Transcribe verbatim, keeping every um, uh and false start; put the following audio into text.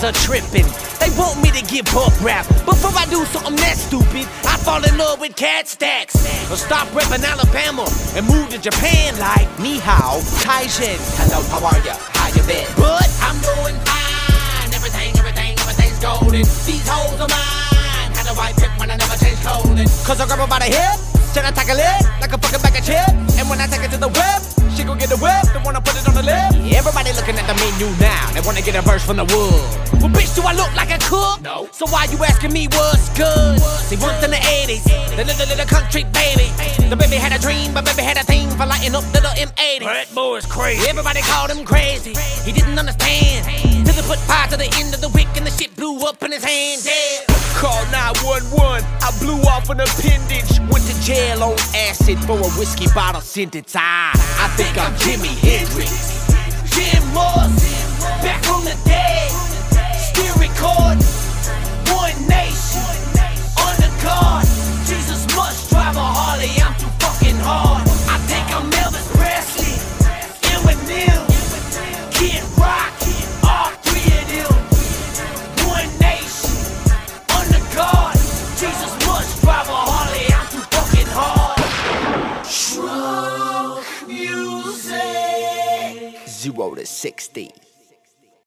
are tripping. They want me to give up rap. Before I do something that stupid, I fall in love with cat stacks. Or stop repping Alabama and move to Japan like Ni hao, Taizhen. Hello, how are ya? How you been? But I'm doing fine. Everything, everything, everything's golden. These hoes are mine. How do I pick when I never change clothing? Cause I grab her by the hip, then I tackle it like a fucking bag of chip. And when I take it to the whip, she gon' get the whip, then wanna put it on the lip. Everybody looking at the menu now, they wanna get a verse from the wood. Well, bitch, do I look like a cook? No. So why you asking me what's good? See, once in the eighties, the little, little country baby. The baby had a dream, but baby had a thing for lighting up little M eighty. That boy is crazy. Everybody called him crazy, he didn't understand. Till they put fire to the end of the wick and the shit blew up in his hand, yeah. Call nine one one, I blew off an appendage. Went to jail on acid for a whiskey bottle sentence. I, I think I'm Jimi Hendrix. Jim Morrison, back from the dead. Still recording. One nation, under God. Jesus must drive a Harley, I'm too fucking hard. I think I'm Elvis Presley, Eminem, Kid Rock, all three of them. One nation, under God. Jesus must drive a Harley, I'm too fucking hard. Drunk music. Zero to sixty.